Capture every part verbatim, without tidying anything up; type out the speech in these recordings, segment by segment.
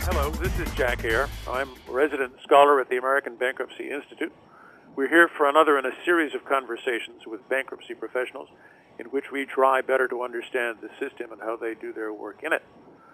Hello, this is Jack Hare. I'm resident scholar at the American Bankruptcy Institute. We're here for another in a series of conversations with bankruptcy professionals in which we try better to understand the system and how they do their work in it.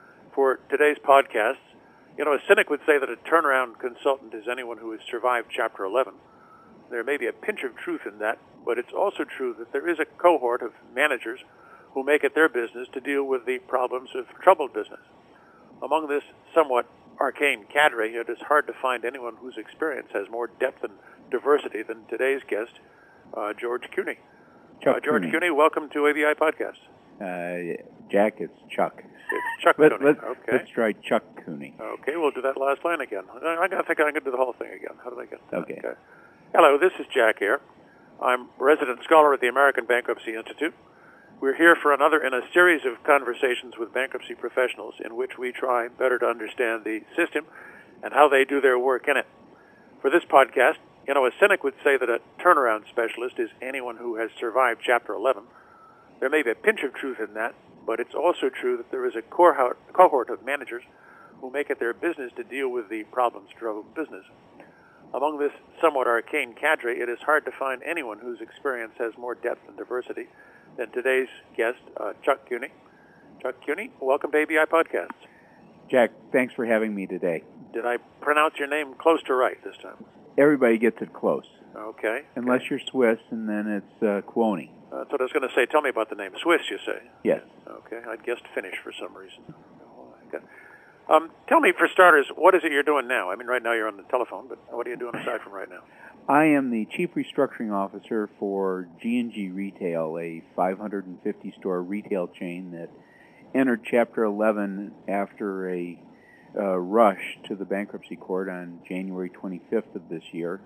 For today's podcast, you know, a cynic would say that a turnaround consultant is anyone who has survived Chapter eleven. There may be a pinch of truth in that, but it's also true that there is a cohort of managers who make it their business to deal with the problems of troubled business. Among this somewhat arcane cadre, it is hard to find anyone whose experience has more depth and diversity than today's guest, uh, George Cooney. Chuck uh, George Cooney. Cooney, welcome to A B I Podcast. Uh, Jack, it's Chuck. It's Chuck Let, Cooney. let, okay. Let's try Chuck Cooney. Okay, we'll do that last line again. I, I think I'm going to do the whole thing again. How did I get that? Okay. okay. Hello, this is Jack Hare. I'm resident scholar at the American Bankruptcy Institute. We're here for another in a series of conversations with bankruptcy professionals in which we try better to understand the system and how they do their work in it. For this podcast, you know, a cynic would say that a turnaround specialist is anyone who has survived Chapter eleven. There may be a pinch of truth in that, but it's also true that there is a cohort of managers who make it their business to deal with the problems of business. Among this somewhat arcane cadre, it is hard to find anyone whose experience has more depth and diversity than today's guest, uh, Chuck Cooney. Chuck Cooney, welcome to A B I Podcast. Jack, thanks for having me today. Did I pronounce your name close to right this time? Everybody gets it close. Okay. Unless okay. you're Swiss, and then it's uh, Quoney. Uh, that's what I was going to say. Tell me about the name. Swiss, you say? Yes. Okay. I guessed Finnish for some reason. Okay. Um, tell me, for starters, what is it you're doing now? I mean, right now you're on the telephone, but what are you doing aside from right now? I am the Chief Restructuring Officer for G and G Retail, a five hundred fifty store retail chain that entered Chapter eleven after a uh, rush to the bankruptcy court on January twenty-fifth of this year.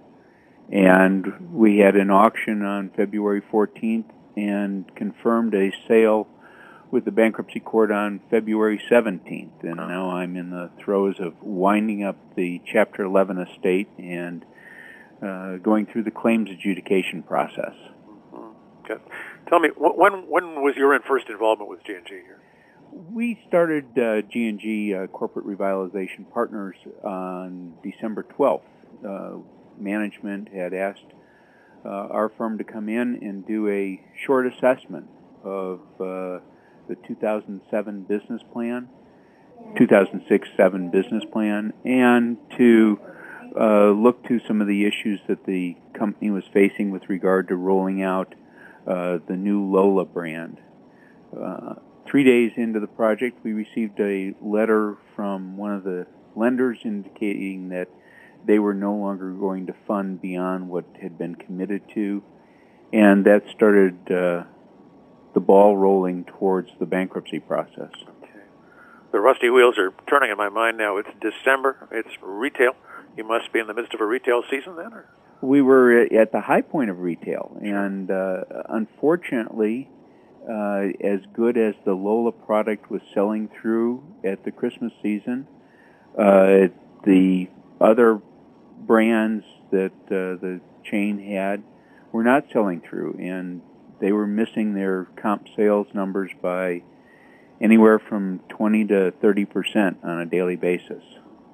And we had an auction on February fourteenth and confirmed a sale with the bankruptcy court on February seventeenth. And now I'm in the throes of winding up the Chapter eleven estate and uh, going through the claims adjudication process. Mm-hmm. Okay. Tell me, when when was your first involvement with G and G here? We started uh, G and G uh, Corporate Revitalization Partners on December twelfth. Uh, management had asked uh, our firm to come in and do a short assessment of uh, the two thousand seven business plan, two thousand six seven business plan, and to uh, look to some of the issues that the company was facing with regard to rolling out uh, the new Lola brand. Uh, three days into the project, we received a letter from one of the lenders indicating that they were no longer going to fund beyond what had been committed to, and that started uh, the ball rolling towards the bankruptcy process. Okay. The rusty wheels are turning in my mind now. It's December. It's retail. You must be in the midst of a retail season then? Or? We were at the high point of retail, and uh, unfortunately, uh, as good as the Lola product was selling through at the Christmas season, uh, the other brands that uh, the chain had were not selling through, and they were missing their comp sales numbers by anywhere from twenty to thirty percent on a daily basis.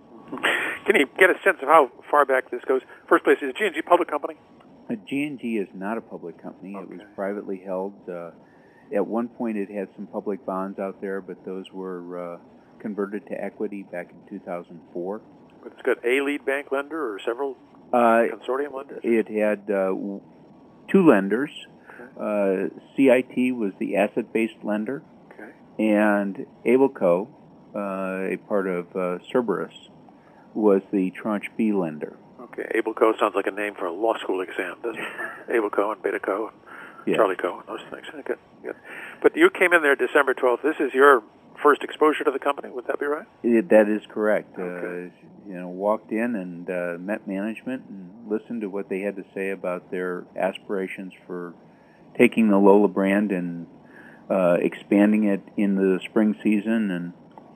Can you get a sense of how far back this goes? First place, is G and G a public company? Uh, G and G is not a public company. Okay. It was privately held. Uh, at one point, it had some public bonds out there, but those were uh, converted to equity back in two thousand four. But it's got a lead bank lender or several uh, consortium lenders? It had uh, two lenders. Uh, C I T was the asset-based lender, okay. and Ableco, uh, a part of uh, Cerberus, was the tranche B lender. Okay, Ableco sounds like a name for a law school exam, doesn't it? Ableco and Beta Co. and Yes. Charlie Co. and those things. Good, good. But you came in there December twelfth. This is your first exposure to the company. Would that be right? It, that is correct. Okay. Uh, you know, walked in and uh, met management and listened to what they had to say about their aspirations for taking the Lola brand and uh, expanding it in the spring season. And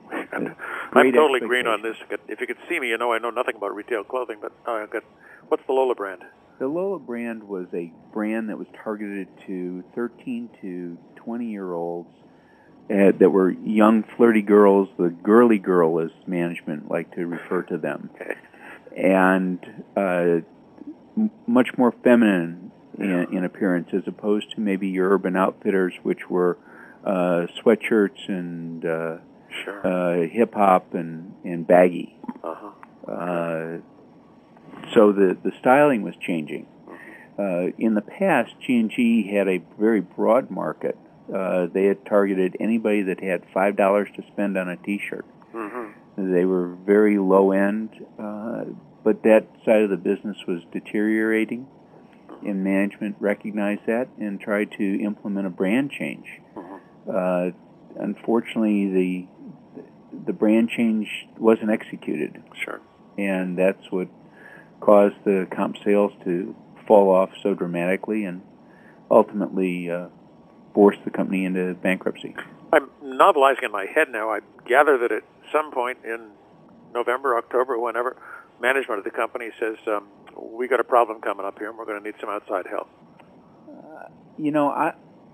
I'm totally green on this. If you could see me, you know I know nothing about retail clothing, but uh, got, what's the Lola brand? The Lola brand was a brand that was targeted to thirteen to twenty-year-olds had, that were young, flirty girls, the girly girl, as management like to refer to them, Okay. and uh, m- much more feminine in, Yeah. in appearance, as opposed to maybe your Urban Outfitters, which were uh, sweatshirts and uh, Sure. uh, hip hop and, and baggy. Uh-huh. Uh, so the, the styling was changing. Uh, in the past, G and G had a very broad market. Uh, they had targeted anybody that had five dollars to spend on a T-shirt. Mm-hmm. They were very low end, uh, but that side of the business was deteriorating, and management recognized that and tried to implement a brand change. Mm-hmm. Uh, unfortunately, the the brand change wasn't executed, Sure. and that's what caused the comp sales to fall off so dramatically and ultimately uh, forced the company into bankruptcy. I'm novelizing in my head now. I gather that at some point in November, October, whenever, management of the company says, um, we got a problem coming up here and we're going to need some outside help. Uh, you know, I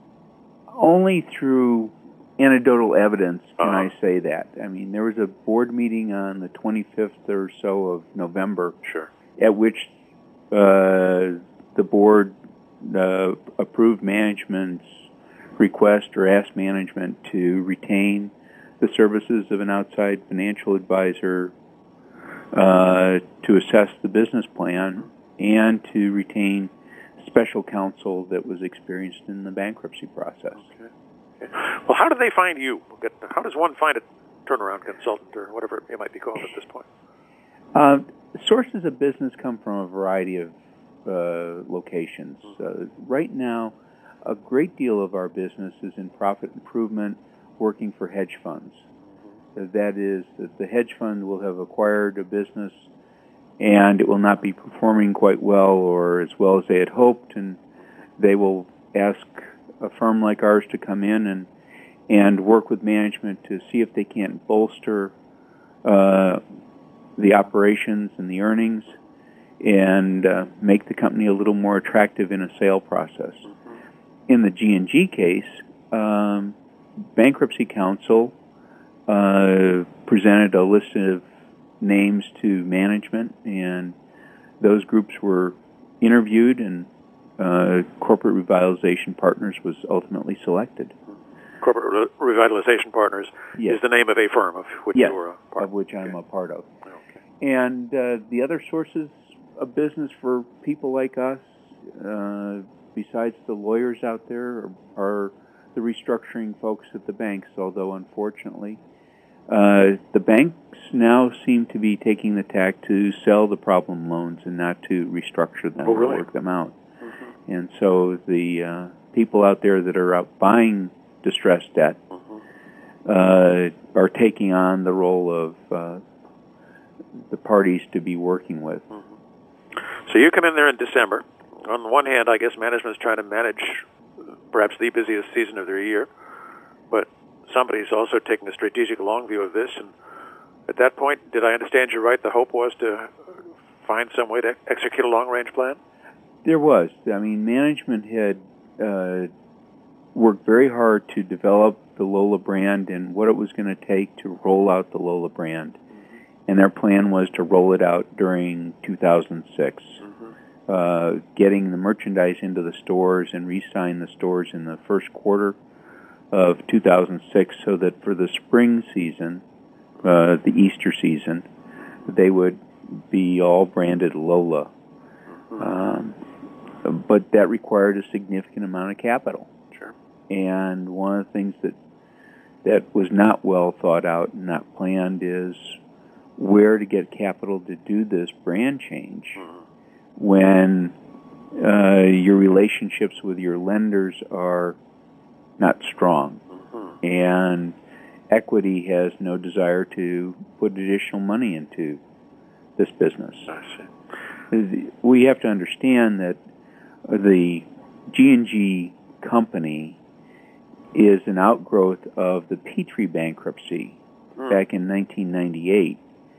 only through anecdotal evidence can Uh-huh. I say that. I mean, there was a board meeting on the twenty-fifth or so of November Sure. at which uh, the board uh, approved management's request or asked management to retain the services of an outside financial advisor uh, to assess the business plan and to retain special counsel that was experienced in the bankruptcy process. Okay. Okay. Well, how do they find you? How does one find a turnaround consultant or whatever it might be called at this point? Uh, sources of business come from a variety of uh, locations. Uh, right now, a great deal of our business is in profit improvement, working for hedge funds. Uh, that is, that the hedge fund will have acquired a business and it will not be performing quite well or as well as they had hoped, and they will ask a firm like ours to come in and and work with management to see if they can't bolster uh, the operations and the earnings and uh, make the company a little more attractive in a sale process. In the G and G case, um, bankruptcy counsel uh, presented a list of names to management, and those groups were interviewed, and uh, Corporate Revitalization Partners was ultimately selected. Corporate Re- Revitalization Partners Yes. is the name of a firm of which Yes, you were a part of which I'm Okay. a part of. Okay. And uh, the other sources of business for people like us, uh, besides the lawyers out there, are, are the restructuring folks at the banks, although unfortunately uh, the banks now seem to be taking the tack to sell the problem loans and not to restructure them Oh, really? or work them out. Mm-hmm. And so the uh, people out there that are out buying distressed debt Mm-hmm. uh, are taking on the role of uh, the parties to be working with. So you come in there in December. On the one hand, I guess management is trying to manage perhaps the busiest season of their year, but somebody's also taking a strategic long view of this. And at that point, did I understand you right? The hope was to find some way to execute a long-range plan? There was. I mean, management had uh, worked very hard to develop the Lola brand and what it was going to take to roll out the Lola brand. And their plan was to roll it out during two thousand six, Mm-hmm. uh, getting the merchandise into the stores and re-sign the stores in the first quarter of two thousand six so that for the spring season, uh, the Easter season, they would be all branded Lola. Mm-hmm. Um, but that required a significant amount of capital. Sure. And one of the things that that was not well thought out and not planned is where to get capital to do this brand change Mm-hmm. when uh, your relationships with your lenders are not strong, Mm-hmm. and equity has no desire to put additional money into this business. I see. We have to understand that the G and G company is an outgrowth of the Petrie bankruptcy Mm. back in nineteen ninety-eight,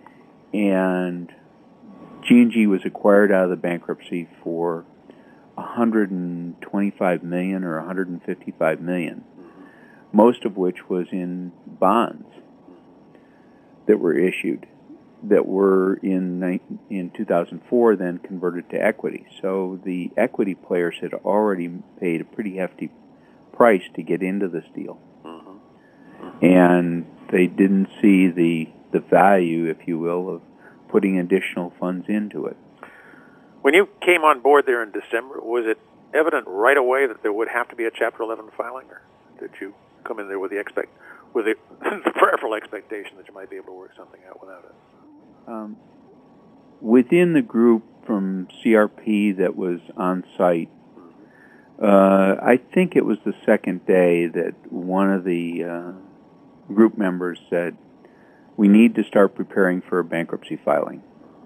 and G and G was acquired out of the bankruptcy for one hundred twenty-five million dollars or one hundred fifty-five million dollars. most of which was in bonds that were issued, that were in in two thousand four then converted to equity. So the equity players had already paid a pretty hefty price to get into this deal. Mm-hmm. And they didn't see the the value, if you will, of putting additional funds into it. When you came on board there in December, was it evident right away that there would have to be a Chapter eleven filing, or did you come in there with the expect with the, the prayerful expectation that you might be able to work something out without it? Um, within the group from C R P that was on site, uh, I think it was the second day that one of the uh, group members said, we need to start preparing for a bankruptcy filing.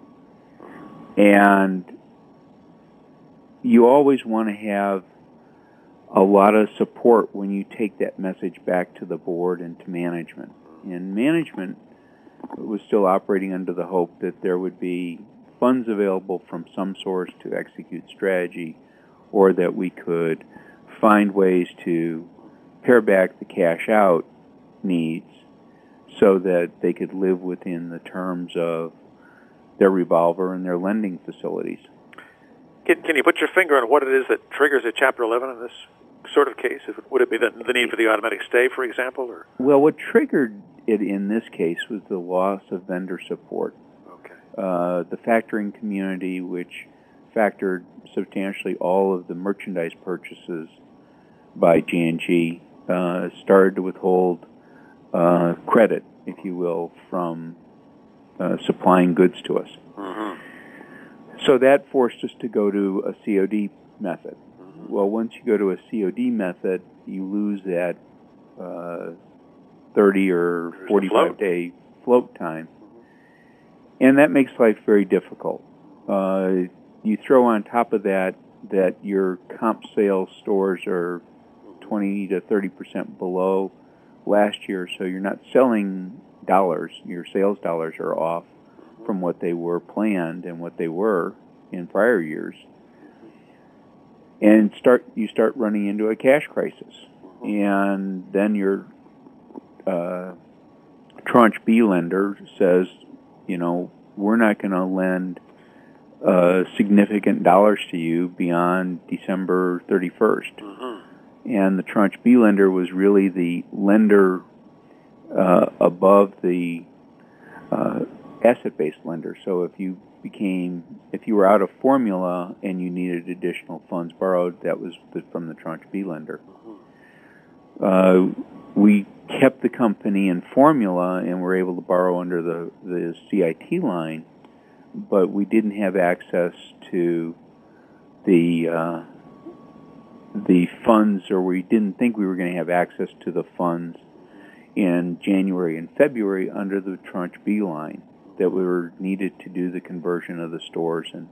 And you always want to have a lot of support when you take that message back to the board and to management. And management was still operating under the hope that there would be funds available from some source to execute strategy, or that we could find ways to pare back the cash out needs so that they could live within the terms of their revolver and their lending facilities. Can, can you put your finger on what it is that triggers a Chapter eleven in this sort of case? If it, would it be the, the need for the automatic stay, for example? Or? Well, what triggered it in this case was the loss of vendor support. Okay. Uh, the factoring community, which factored substantially all of the merchandise purchases by G and G, uh, started to withhold uh, credit, if you will, from uh, supplying goods to us. Mm-hmm. So that forced us to go to a C O D method. Mm-hmm. Well, once you go to a C O D method, you lose that uh, thirty or forty-five day float time. And that makes life very difficult. Uh, you throw on top of that that your comp sales stores are twenty to thirty percent below last year, so you're not selling dollars. Your sales dollars are off from what they were planned and what they were in prior years. And start you start running into a cash crisis. And then your uh, tranche B lender says, you know, we're not going to lend uh, significant dollars to you beyond December thirty-first. Mm-hmm. And the tranche B lender was really the lender uh, above the uh, asset-based lender. So if you became, if you were out of formula and you needed additional funds borrowed, that was the, from the tranche B lender. Uh, we kept the company in formula and were able to borrow under the, the C I T line, but we didn't have access to the uh, the funds, or we didn't think we were going to have access to the funds in January and February under the tranche B line that we were needed to do the conversion of the stores and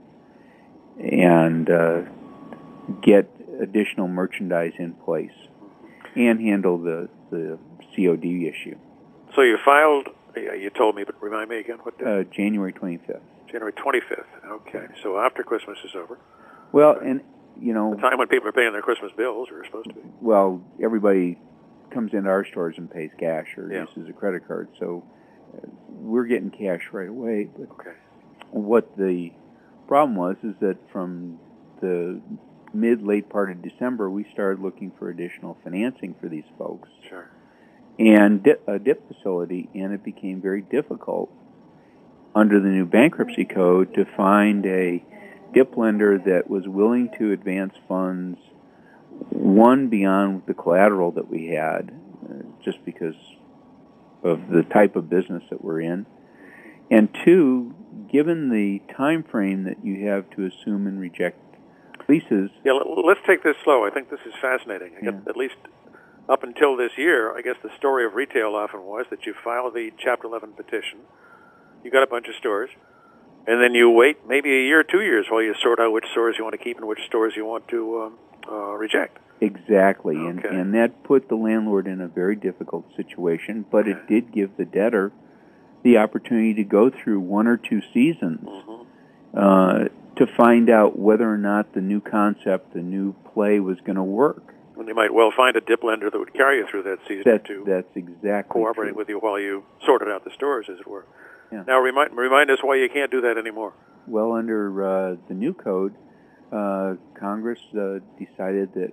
and uh, get additional merchandise in place and handle the, the C O D issue. So you filed, you told me, but remind me again, what day? Uh, January twenty-fifth. January twenty-fifth, okay. So after Christmas is over. Well, and, you know... The time when people are paying their Christmas bills, or are supposed to be. Well, everybody comes into our stores and pays cash or yeah. uses a credit card, so uh, we're getting cash right away. But okay. What the problem was is that from the mid, late part of December, we started looking for additional financing for these folks. Sure. And di- a D I P facility, and it became very difficult under the new bankruptcy code to find a D I P lender that was willing to advance funds, one, beyond the collateral that we had, uh, just because of the type of business that we're in, and two, given the time frame that you have to assume and reject leases. Yeah, let's take this slow. I think this is fascinating. Yeah. At least up until this year, I guess the story of retail often was that you file the Chapter eleven petition, you got a bunch of stores, and then you wait maybe a year or two years while you sort out which stores you want to keep and which stores you want to um, uh, reject. Exactly, okay. and, and that put the landlord in a very difficult situation, but okay. it did give the debtor the opportunity to go through one or two seasons mm-hmm. uh, to find out whether or not the new concept, the new play was going to work. And you might well find a dip lender that would carry you through that season That's, to that's exactly cooperating true. with you while you sorted out the stores, as it were. Yeah. Now, remind, remind us why you can't do that anymore. Well, under uh, the new code, uh, Congress uh, decided that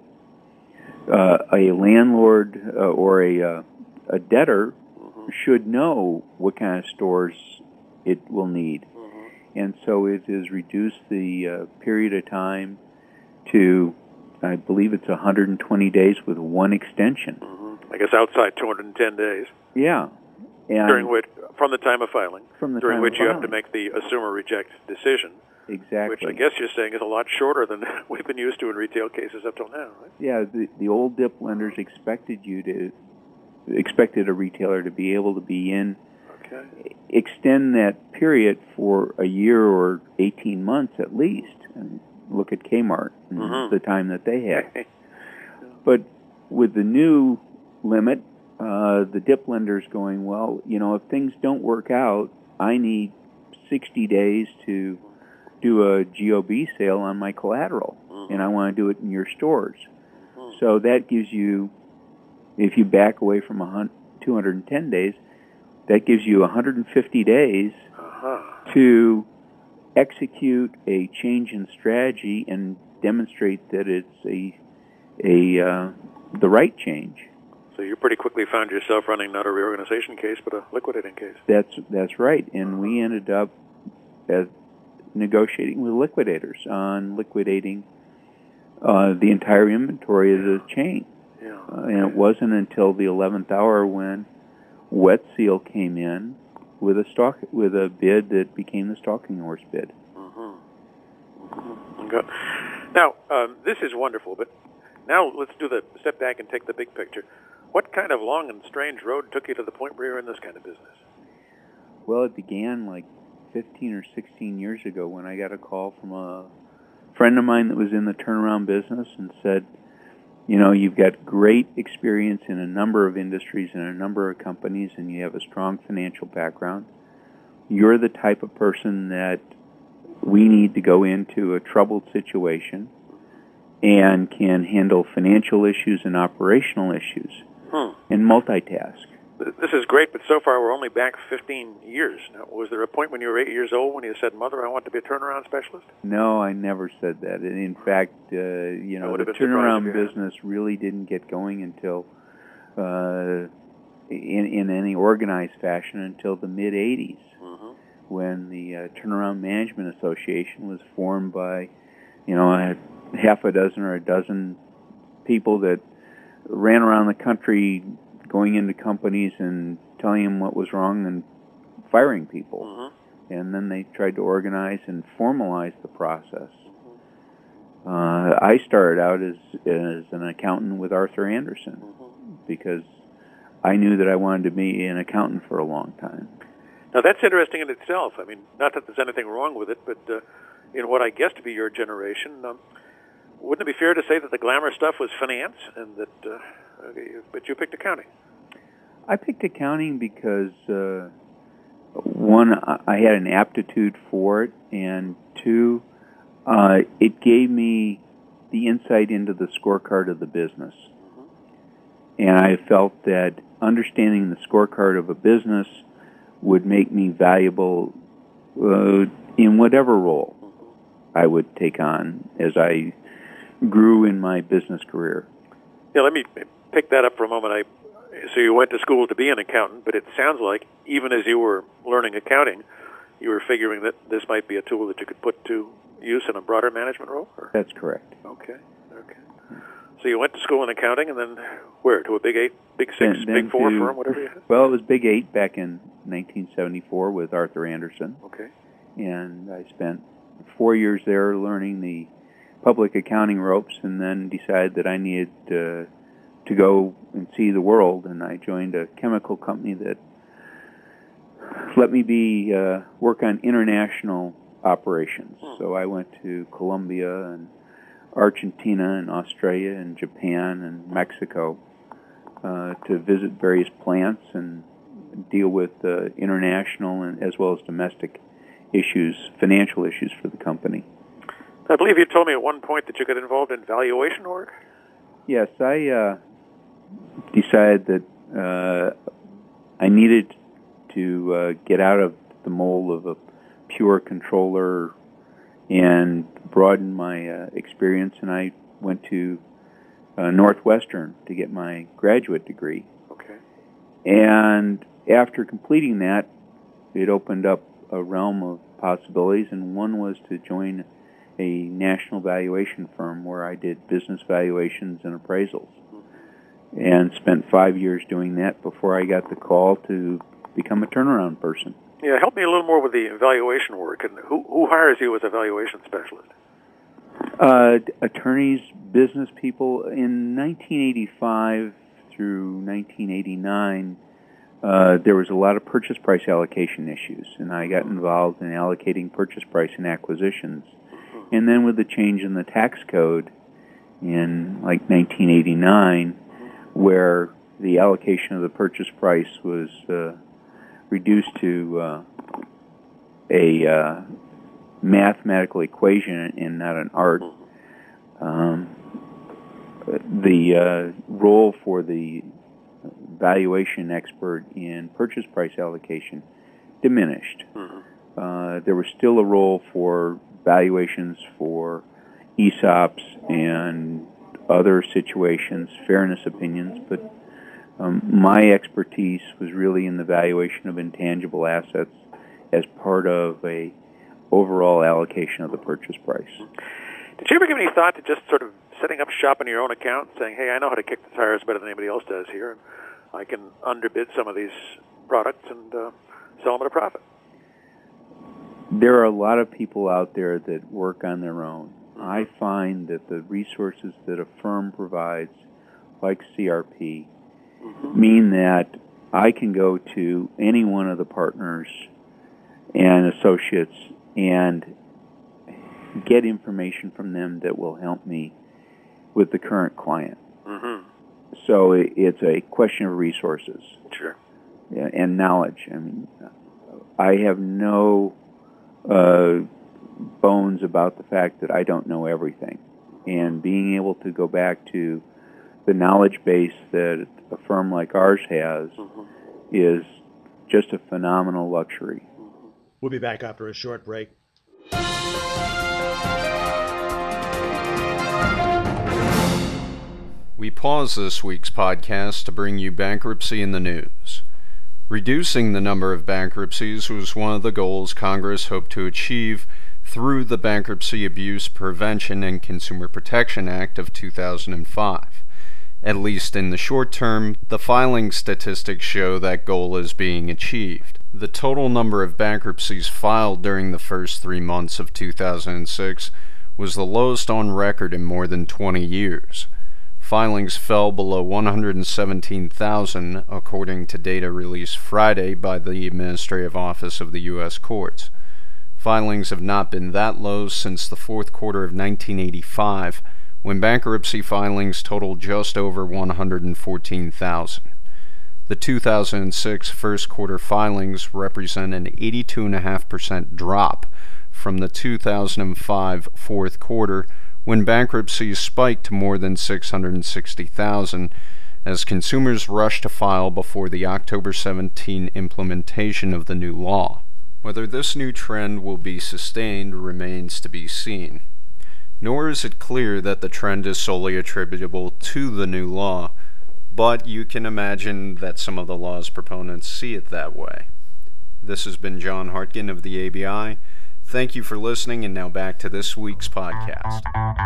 uh, a landlord uh, or a, uh, a debtor mm-hmm. should know what kind of stores it will need. Mm-hmm. And so it has reduced the uh, period of time to, I believe it's one hundred twenty days with one extension. Mm-hmm. I guess outside two hundred ten days. Yeah. And during which, from the time of filing, from the during time which of you filing. have to make the assume or reject decision. Exactly. Which I guess you're saying is a lot shorter than we've been used to in retail cases up till now, right? Yeah, the, the old dip lenders expected you to, expected a retailer to be able to be in, okay. extend that period for a year or eighteen months at least. And look at Kmart and mm-hmm. the time that they had. But with the new limit, uh, the dip lender's going, well, you know, if things don't work out, I need sixty days to do a G O B sale on my collateral, mm-hmm. and I want to do it in your stores. Mm-hmm. So that gives you, if you back away from two hundred ten days, that gives you one hundred fifty days uh-huh. to execute a change in strategy and demonstrate that it's a a uh, the right change. So you pretty quickly found yourself running not a reorganization case, but a liquidating case. That's that's right, and we ended up as negotiating with liquidators on liquidating uh, the entire inventory of the chain. Yeah. Uh, and it wasn't until the eleventh hour when Wet Seal came in with a stock with a bid that became the Stalking Horse bid. Mm-hmm. Mm-hmm. Okay. Now, um, this is wonderful, but now let's do the step back and take the big picture. What kind of long and strange road took you to the point where you're in this kind of business? Well, it began like fifteen or sixteen years ago when I got a call from a friend of mine that was in the turnaround business and said, you know, you've got great experience in a number of industries and a number of companies, and you have a strong financial background. You're the type of person that we need to go into a troubled situation and can handle financial issues and operational issues hmm. and multitask. This is great, but so far we're only back fifteen years. Now, was there a point when you were eight years old when you said, Mother, I want to be a turnaround specialist? No, I never said that. In fact, uh, you know, the turnaround business really didn't get going until, uh, in, in any organized fashion, until the mid-eighties, mm-hmm. when the uh, Turnaround Management Association was formed by, you know, a half a dozen or a dozen people that ran around the country going into companies and telling them what was wrong and firing people. Mm-hmm. And then they tried to organize and formalize the process. Mm-hmm. Uh, I started out as, as an accountant with Arthur Andersen mm-hmm. because I knew that I wanted to be an accountant for a long time. Now, that's interesting in itself. I mean, not that there's anything wrong with it, but uh, in what I guess to be your generation, um, wouldn't it be fair to say that the glamour stuff was finance and that, uh, but you picked accounting? I picked accounting because, uh, one, I had an aptitude for it, and two, uh, it gave me the insight into the scorecard of the business. Mm-hmm. And I felt that understanding the scorecard of a business would make me valuable uh, in whatever role I would take on as I grew in my business career. Yeah, let me pick that up for a moment. I So you went to school to be an accountant, but it sounds like even as you were learning accounting, you were figuring that this might be a tool that you could put to use in a broader management role? Or? That's correct. Okay, okay. So you went to school in accounting, and then where? To a Big Eight, Big Six, then, then Big Four to, firm, whatever you had? Well, it was Big Eight back in nineteen seventy-four with Arthur Andersen. Okay. And I spent four years there learning the public accounting ropes, and then decided that I needed to, to go and see the world, and I joined a chemical company that let me be uh, work on international operations. Hmm. So I went to Colombia and Argentina and Australia and Japan and Mexico uh, to visit various plants and deal with uh, international and as well as domestic issues, financial issues for the company. I believe you told me at one point that you got involved in valuation work. Yes, I uh, decided that uh, I needed to uh, get out of the mold of a pure controller and broaden my uh, experience, and I went to uh, Northwestern to get my graduate degree. Okay. And after completing that, it opened up a realm of possibilities, and one was to join a national valuation firm where I did business valuations and appraisals, and spent five years doing that before I got the call to become a turnaround person. Yeah, help me a little more with the evaluation work. And who, who hires you as a valuation specialist? Uh, attorneys, business people. In nineteen eighty-five through nineteen eighty-nine, uh, there was a lot of purchase price allocation issues, and I got involved in allocating purchase price and acquisitions. And then with the change in the tax code in like nineteen eighty-nine, where the allocation of the purchase price was uh, reduced to uh, a uh, mathematical equation and not an art, um, the uh, role for the valuation expert in purchase price allocation diminished. Mm-hmm. Uh, there was still a role for valuations for E S O Ps and other situations, fairness opinions, but um, my expertise was really in the valuation of intangible assets as part of a overall allocation of the purchase price. Did you ever give any thought to just sort of setting up shop in your own account, saying, hey, I know how to kick the tires better than anybody else does here, and I can underbid some of these products and uh, sell them at a profit? There are a lot of people out there that work on their own. I find that the resources that a firm provides, like C R P, mm-hmm. mean that I can go to any one of the partners and associates and get information from them that will help me with the current client. Mm-hmm. So it, it's a question of resources. Sure. And knowledge. I mean, I have no uh, bones about the fact that I don't know everything. And being able to go back to the knowledge base that a firm like ours has mm-hmm. is just a phenomenal luxury. We'll be back after a short break. We pause this week's podcast to bring you Bankruptcy in the News. Reducing the number of bankruptcies was one of the goals Congress hoped to achieve through the Bankruptcy Abuse Prevention and Consumer Protection Act of two thousand five. At least in the short term, the filing statistics show that goal is being achieved. The total number of bankruptcies filed during the first three months of two thousand six was the lowest on record in more than twenty years. Filings fell below one hundred seventeen thousand, according to data released Friday by the Administrative Office of the U S Courts. Filings have not been that low since the fourth quarter of nineteen eighty-five, when bankruptcy filings totaled just over one hundred fourteen thousand. The two thousand six first quarter filings represent an eighty-two point five percent drop from the two thousand five fourth quarter, when bankruptcies spiked to more than six hundred sixty thousand, as consumers rushed to file before the October seventeenth implementation of the new law. Whether this new trend will be sustained remains to be seen. Nor is it clear that the trend is solely attributable to the new law, but you can imagine that some of the law's proponents see it that way. This has been John Hartgen of the A B I. Thank you for listening, and now back to this week's podcast.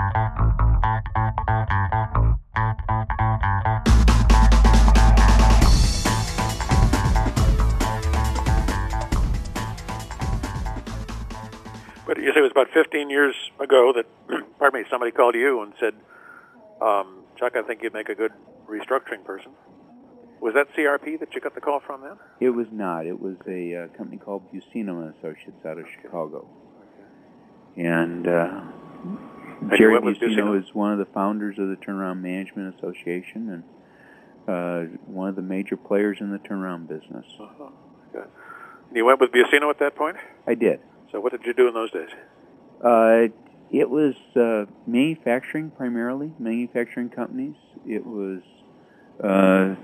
But you say it was about fifteen years ago that, pardon me, somebody called you and said, um, Chuck, I think you'd make a good restructuring person. Was that C R P that you got the call from then? It was not. It was a uh, company called Bucino and Associates out of Chicago. And uh, Jerry Bucino is one of the founders of the Turnaround Management Association and uh, one of the major players in the turnaround business. Uh-huh. Okay. You went with Bucino at that point? I did. So what did you do in those days? Uh, It was uh, manufacturing primarily, manufacturing companies. It was uh,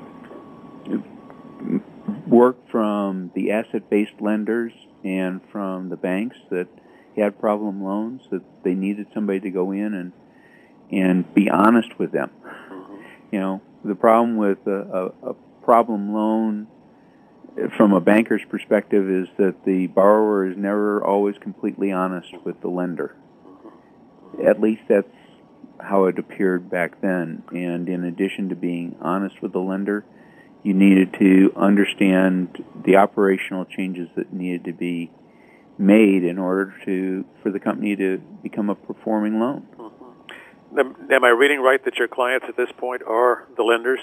work from the asset-based lenders and from the banks that had problem loans that they needed somebody to go in and and be honest with them. Mm-hmm. You know, the problem with a, a, a problem loan from a banker's perspective is that the borrower is never always completely honest with the lender. At least that's how it appeared back then. And in addition to being honest with the lender, you needed to understand the operational changes that needed to be made in order to for the company to become a performing loan. Mm-hmm. Am, am I reading right that your clients at this point are the lenders?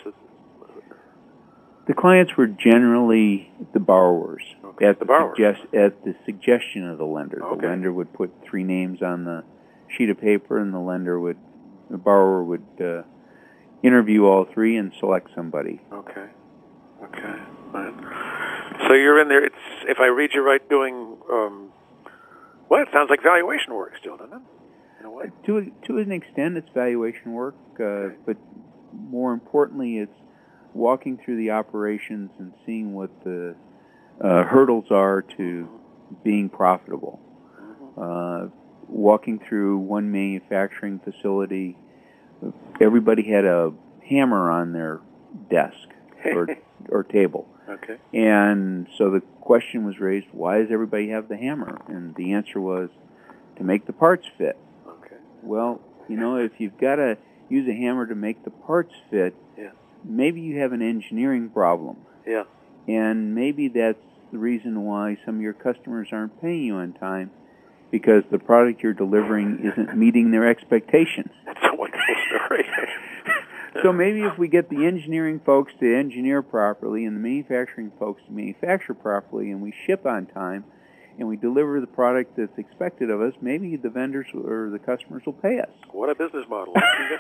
The clients were generally the borrowers, okay. at the, the borrowers. Suggest, at the suggestion of the lender. Okay. The lender would put three names on the sheet of paper, and the lender would, the borrower would uh, interview all three and select somebody. Okay. Okay. Right. So you're in there. It's if I read you right, doing um, well. It sounds like valuation work still, doesn't it? In a way. To a, to an extent, it's valuation work, uh, okay. but more importantly, it's walking through the operations and seeing what the uh, hurdles are to being profitable. Uh, walking through one manufacturing facility, everybody had a hammer on their desk or, or table. Okay. And so the question was raised, why does everybody have the hammer? And the answer was, to make the parts fit. Okay. Well, you know, if you've got to use a hammer to make the parts fit, yeah. maybe you have an engineering problem. Yeah. And maybe that's the reason why some of your customers aren't paying you on time, because the product you're delivering isn't meeting their expectations. That's a wonderful story. So maybe if we get the engineering folks to engineer properly and the manufacturing folks to manufacture properly, and we ship on time, and we deliver the product that's expected of us, maybe the vendors or the customers will pay us. What a business model.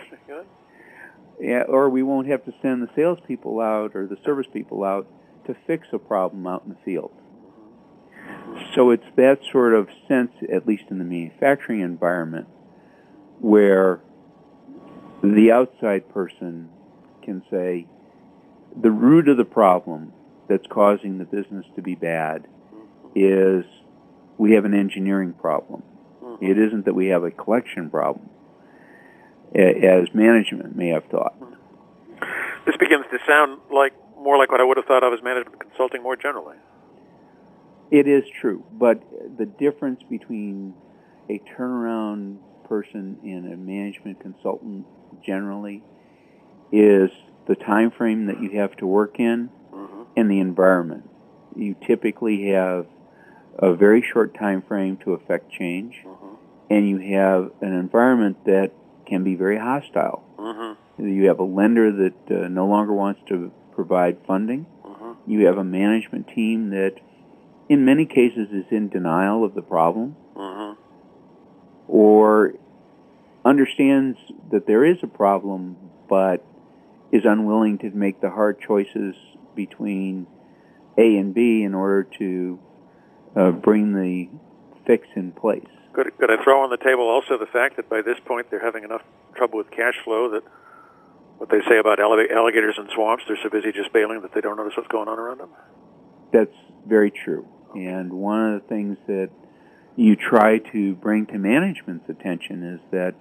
Yeah, or we won't have to send the salespeople out or the service people out to fix a problem out in the field. So it's that sort of sense, at least in the manufacturing environment, where the outside person can say, the root of the problem that's causing the business to be bad is we have an engineering problem. Mm-hmm. It isn't that we have a collection problem, as management may have thought. This begins to sound like more like what I would have thought of as management consulting more generally. It is true, but the difference between a turnaround person and a management consultant generally is the time frame that you have to work in mm-hmm. and the environment. You typically have a very short time frame to affect change, mm-hmm. and you have an environment that can be very hostile. Mm-hmm. You have a lender that uh, no longer wants to provide funding. Mm-hmm. You have a management team that in many cases is in denial of the problem, mm-hmm. or understands that there is a problem but is unwilling to make the hard choices between A and B in order to uh, bring the fix in place. Could, could I throw on the table also the fact that by this point they're having enough trouble with cash flow that what they say about alligators in swamps, they're so busy just bailing that they don't notice what's going on around them? That's very true. And one of the things that you try to bring to management's attention is that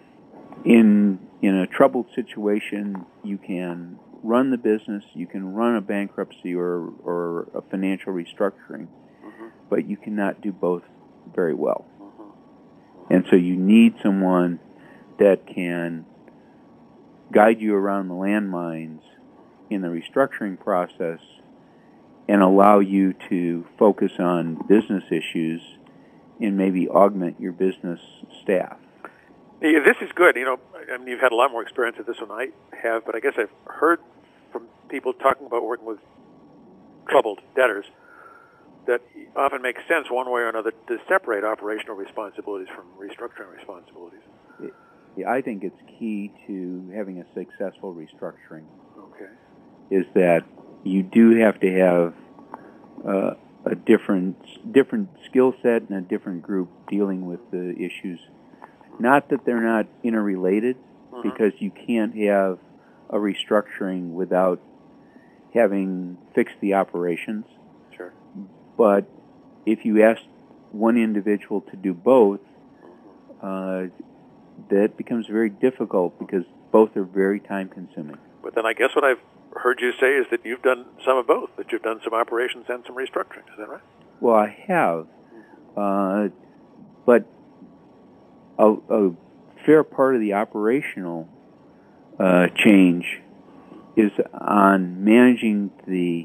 in in a troubled situation, you can run the business, you can run a bankruptcy or, or a financial restructuring, mm-hmm. but you cannot do both very well. Mm-hmm. And so you need someone that can guide you around the landmines in the restructuring process and allow you to focus on business issues and maybe augment your business staff. Yeah, this is good. You know, I mean, you've had a lot more experience with this than I have, but I guess I've heard from people talking about working with troubled debtors that often makes sense one way or another to separate operational responsibilities from restructuring responsibilities. Yeah, I think it's key to having a successful restructuring. Okay. Is that you do have to have uh, a different different skill set and a different group dealing with the issues Not that they're not interrelated, Mm-hmm. because you can't have a restructuring without having fixed the operations. Sure. But if you ask one individual to do both, uh, that becomes very difficult because both are very time-consuming. But then I guess what I've heard you say is that you've done some of both, that you've done some operations and some restructuring. Is that right? Well, I have, uh, but a, a fair part of the operational uh, change is on managing the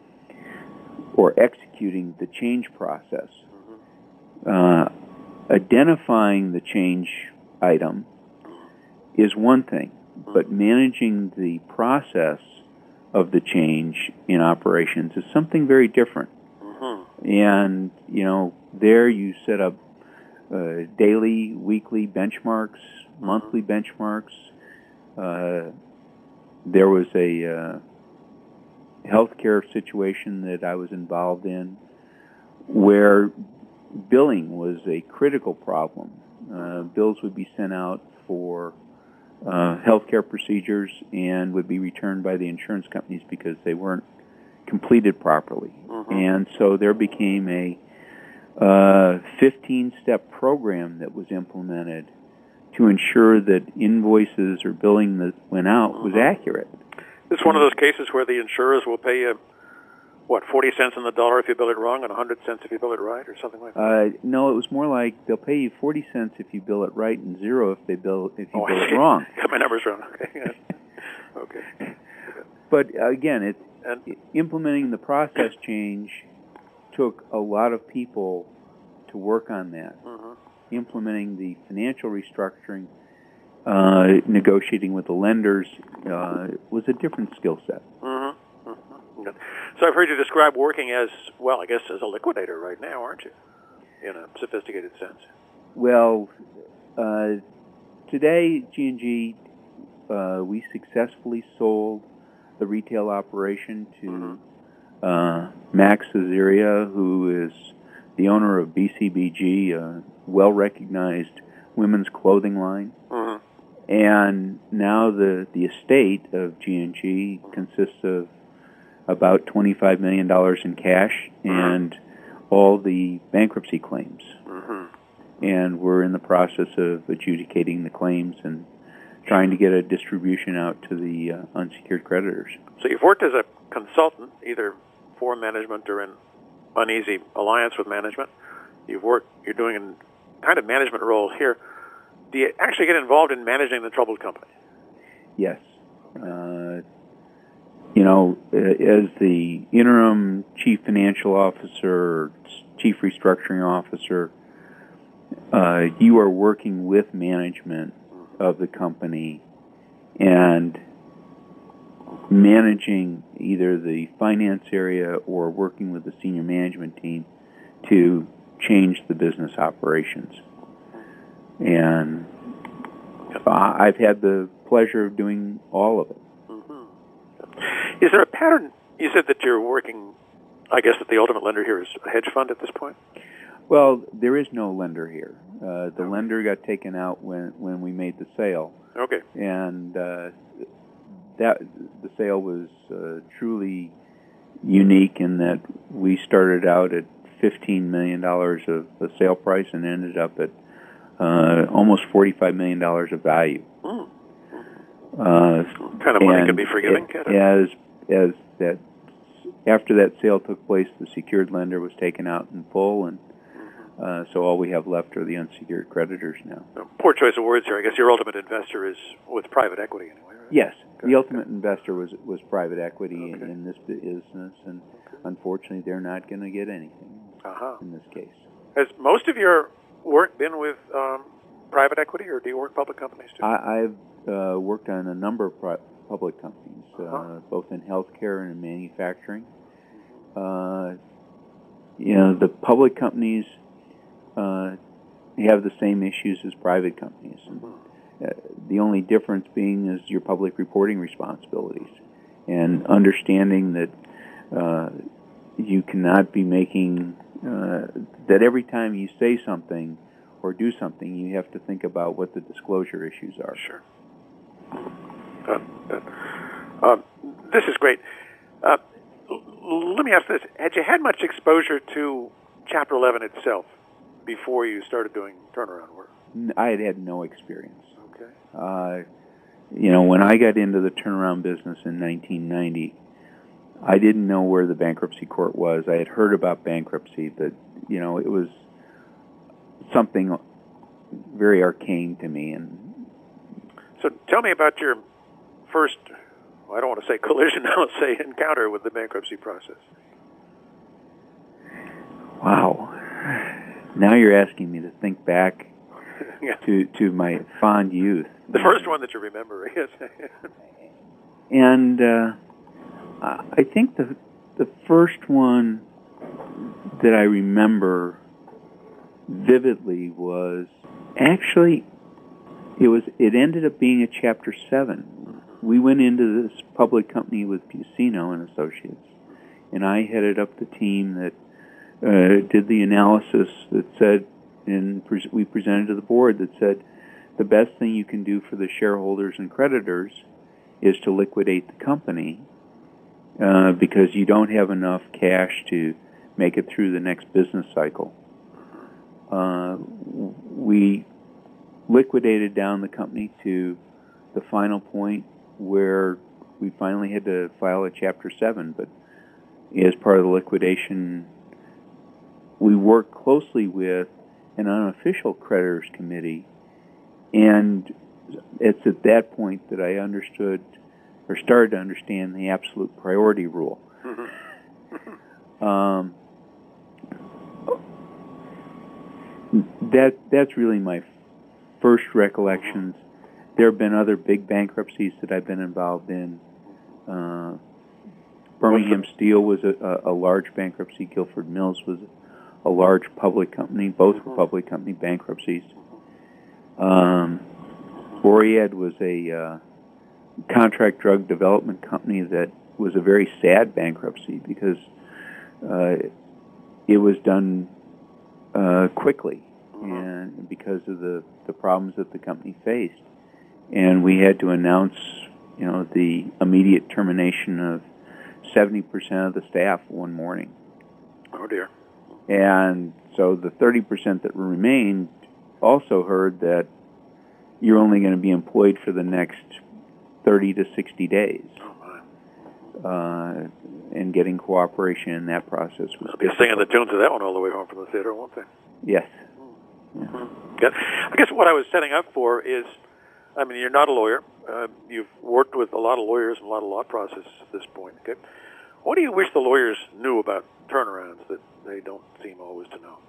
or executing the change process. Uh, identifying the change item is one thing, but managing the process of the change in operations is something very different. Mm-hmm. And, you know, there you set up uh, daily, weekly benchmarks, monthly benchmarks. Uh, there was a uh, healthcare situation that I was involved in where billing was a critical problem. Uh, bills would be sent out for uh, healthcare procedures and would be returned by the insurance companies because they weren't completed properly. Mm-hmm. And so there became a uh, fifteen-step program that was implemented to ensure that invoices or billing that went out was accurate. It's one of those cases where the insurers will pay you, what, forty cents on the dollar if you bill it wrong and one hundred cents if you bill it right, or something like that? Uh, no, it was more like they'll pay you forty cents if you bill it right and zero if they bill if you oh, bill I it see. wrong. Got my numbers wrong. Okay. Okay. But again, it, And implementing the process change took a lot of people to work on that. mm-hmm. Implementing the financial restructuring, uh, negotiating with the lenders, uh, was a different skill set. Mm-hmm. Mm-hmm. Good. So I've heard you describe working as, well, I guess as a liquidator right now, aren't you? In a sophisticated sense. Well, uh, today, G and G, uh, we successfully sold the retail operation to Mm-hmm. uh, Max Azaria, who is the owner of B C B G, a well-recognized women's clothing line. Mm-hmm. And now the, the estate of G and G consists of about twenty-five million dollars in cash and all the bankruptcy claims. Mm-hmm. And we're in the process of adjudicating the claims and trying to get a distribution out to the uh, unsecured creditors. So you've worked as a consultant, either for management or in uneasy alliance with management. You've worked, you're doing a kind of management role here. Do you actually get involved in managing the troubled company? Yes. Uh, you know, as the interim chief financial officer, chief restructuring officer, uh, you are working with management of the company and managing either the finance area or working with the senior management team to change the business operations. And I've had the pleasure of doing all of it. Mm-hmm. Is there a pattern? You said that you're working, I guess that the ultimate lender here is a hedge fund at this point? Well, there is no lender here. Uh, the lender got taken out when, when we made the sale. Okay. And uh, that the sale was uh, truly unique in that we started out at fifteen million dollars of the sale price and ended up at uh, almost forty-five million dollars of value. Mm. Uh, kind of money can be forgiving, can it? As, as that, after that sale took place, the secured lender was taken out in full, and uh, so all we have left are the unsecured creditors now. No, poor choice of words here. I guess your ultimate investor is with private equity anyway, right? Yes. Okay. The ultimate investor was was private equity Okay. in, in this business, and unfortunately, they're not going to get anything Uh-huh. in this case. Has most of your work been with um, private equity, or do you work public companies too? I, I've uh, worked on a number of pri- public companies, uh, Uh-huh. both in healthcare and in manufacturing. Uh, you know, the public companies uh, have the same issues as private companies. And, uh, the only difference being is your public reporting responsibilities and understanding that uh, you cannot be making, uh, that every time you say something or do something, you have to think about what the disclosure issues are. Sure. Uh, uh, uh, this is great. Uh, l- let me ask this. Had you had much exposure to Chapter eleven itself before you started doing turnaround work? I had had no experience. Okay. Uh, you know, when I got into the turnaround business in nineteen ninety, I didn't know where the bankruptcy court was. I had heard about bankruptcy, but, you know, it was something very arcane to me. And so tell me about your first, well, I don't want to say collision, I'll say encounter with the bankruptcy process. Wow. Now you're asking me to think back yeah. to, to my fond youth. The first one that you remember, yes. And uh, I think the the first one that I remember vividly was actually it was it ended up being a Chapter seven. We went into this public company with Pusino and Associates, and I headed up the team that uh, did the analysis that said, and pre- we presented to the board that said, the best thing you can do for the shareholders and creditors is to liquidate the company uh, because you don't have enough cash to make it through the next business cycle. Uh, we liquidated down the company to the final point where we finally had to file a Chapter seven, but as part of the liquidation, we worked closely with an unofficial creditors committee, and it's at that point that I understood or started to understand the absolute priority rule. um, that that's really my first recollections. There have been other big bankruptcies that I've been involved in. Uh, Birmingham Steel was a, a, a large bankruptcy. Guilford Mills was a large public company. Both were public company bankruptcies. Um, Boread was a uh, contract drug development company that was a very sad bankruptcy because uh, it was done uh, quickly and because of the, the problems that the company faced. And we had to announce, you know, the immediate termination of seventy percent of the staff one morning. Oh, dear. And so the thirty percent that remained also heard that you're only going to be employed for the next thirty to sixty days. Oh, my. Uh, and getting cooperation in that process was They'll be singing the tunes of that one all the way home from the theater, won't they? Yes. Mm-hmm. Good. I guess what I was setting up for is, I mean, you're not a lawyer. Uh, you've worked with a lot of lawyers and a lot of law processes at this point. Okay. What do you wish the lawyers knew about turnarounds that they don't seem always to know?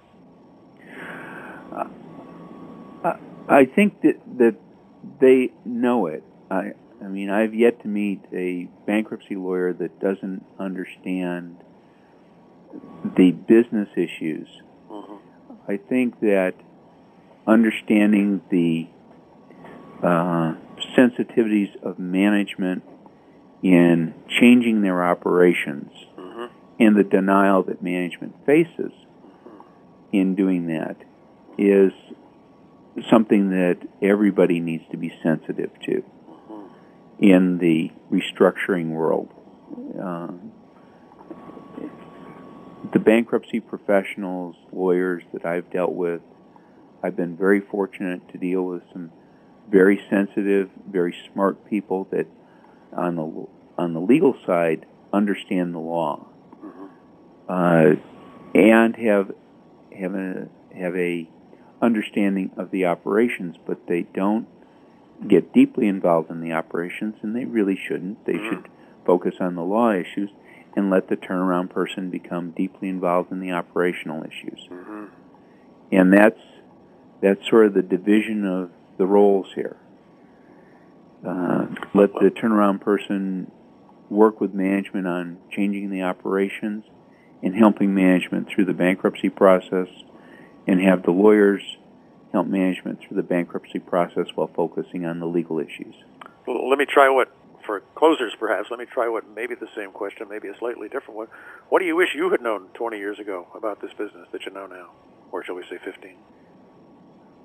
Uh, I think that that they know it. I, I mean, I've yet to meet a bankruptcy lawyer that doesn't understand the business issues. Mm-hmm. I think that understanding the uh, sensitivities of management in changing their operations mm-hmm. and the denial that management faces in doing that is something that everybody needs to be sensitive to mm-hmm. in the restructuring world. Uh, the bankruptcy professionals, lawyers that I've dealt with, I've been very fortunate to deal with some very sensitive, very smart people that on the on the legal side understand the law mm-hmm. uh, and have have a have a understanding of the operations, but they don't get deeply involved in the operations, and they really shouldn't. They mm-hmm. should focus on the law issues and let the turnaround person become deeply involved in the operational issues. Mm-hmm. And that's that's sort of the division of the roles here. Uh, let the turnaround person work with management on changing the operations and helping management through the bankruptcy process, and have the lawyers help management through the bankruptcy process while focusing on the legal issues. Well, let me try what, for closers perhaps, let me try what maybe the same question, maybe a slightly different one. What do you wish you had known twenty years ago about this business that you know now? Or shall we say fifteen?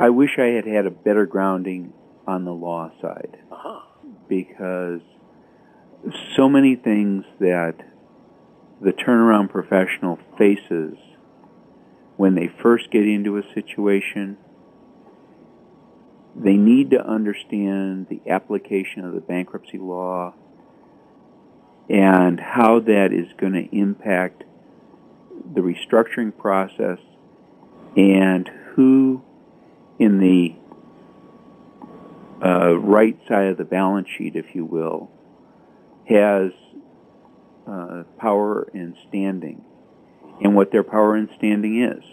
I wish I had had a better grounding on the law side, Uh-huh. because so many things that the turnaround professional faces when they first get into a situation, they need to understand the application of the bankruptcy law and how that is going to impact the restructuring process, and who in the uh, right side of the balance sheet, if you will, has uh, power and standing, and what their power and standing is.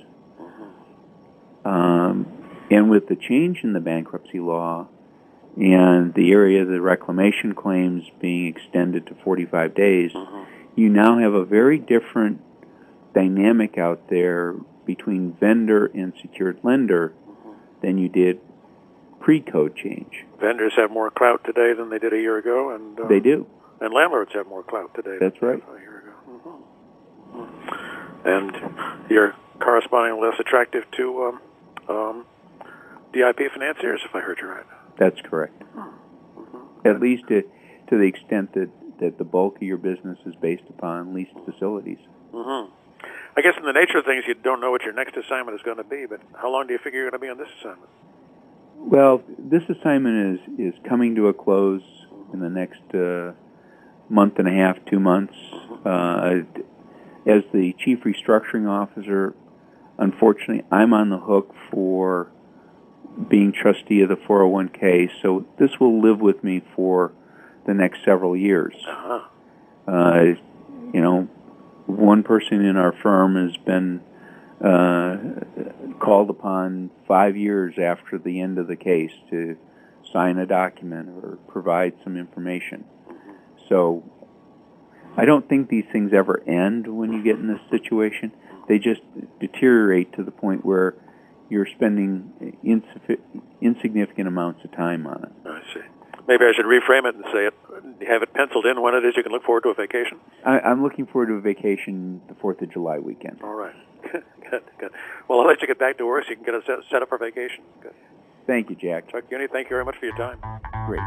Um, and with the change in the bankruptcy law and the area of the reclamation claims being extended to forty-five days, Mm-hmm. you now have a very different dynamic out there between vendor and secured lender Mm-hmm. than you did pre-code change. Vendors have more clout today than they did a year ago, and uh, They do. And landlords have more clout today. That's right. Than a year ago. Mm-hmm. And you're corresponding less attractive to um, um, D I P financiers, if I heard you right. That's correct. Mm-hmm. At least to, to the extent that, that the bulk of your business is based upon leased facilities. Mm-hmm. I guess in the nature of things, you don't know what your next assignment is going to be, but how long do you figure you're going to be on this assignment? Well, this assignment is, is coming to a close in the next uh, month and a half, two months. Uh, as the Chief Restructuring Officer, unfortunately, I'm on the hook for being trustee of the four oh one k, so this will live with me for the next several years. Uh-huh. Uh, you know, one person in our firm has been uh, called upon five years after the end of the case to sign a document or provide some information. So I don't think these things ever end when you get in this situation. They just deteriorate to the point where you're spending insuffi- insignificant amounts of time on it. I see. Maybe I should reframe it and say it, have it penciled in when it is you can look forward to a vacation. I, I'm looking forward to a vacation the fourth of July weekend. All right. Good, good. Well, I'll let you get back to work so you can get us set, set up for vacation. Good. Thank you, Jack. Chuck Guiney, thank you very much for your time. Great.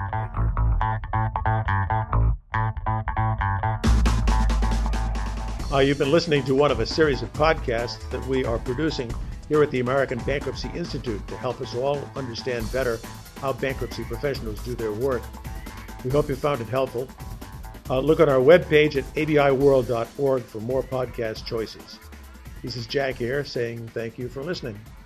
Uh, you've been listening to one of a series of podcasts that we are producing here at the American Bankruptcy Institute to help us all understand better how bankruptcy professionals do their work. We hope you found it helpful. Uh, look on our webpage at A B I world dot org for more podcast choices. This is Jack here saying thank you for listening.